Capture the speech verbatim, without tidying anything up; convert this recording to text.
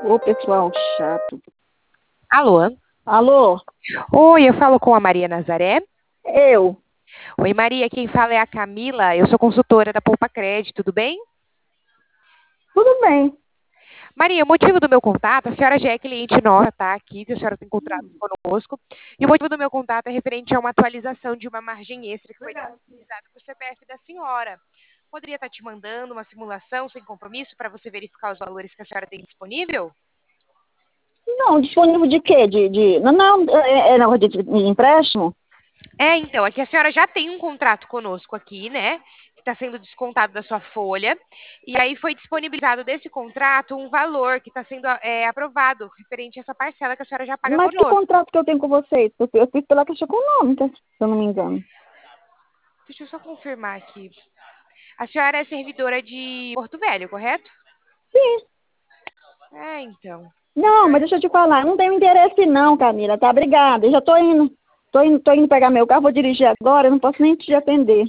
Ô, pessoal chato. Alô? Alô? Oi, eu falo com a Maria Nazaré. Eu? Oi, Maria, quem fala é a Camila. Eu sou consultora da Poupa Crédito, tudo bem? Tudo bem. Maria, o motivo do meu contato, a senhora já é cliente nossa, tá? Aqui, que a senhora tem contrato conosco. E o motivo do meu contato é referente a uma atualização de uma margem extra que foi disponibilizada para o C P F da senhora. Poderia estar te mandando uma simulação sem compromisso para você verificar os valores que a senhora tem disponível? Não, disponível de quê? De, de... Não, não, é, é negócio de, de empréstimo? É, então, aqui a senhora já tem um contrato conosco aqui, né? Que está sendo descontado da sua folha. E aí foi disponibilizado desse contrato um valor que está sendo é, aprovado referente a essa parcela que a senhora já paga Mas que conosco. contrato que eu tenho com vocês? Eu, eu fiz pela Caixa Econômica, se eu não me engano. Deixa eu só confirmar aqui. A senhora é servidora de Porto Velho, correto? Sim. É, então. A Não, mas senhora... deixa eu te falar, eu não tenho interesse não, Camila, tá? Obrigada, eu já tô indo. Tô indo, tô indo pegar meu carro, vou dirigir agora, eu não posso nem te atender.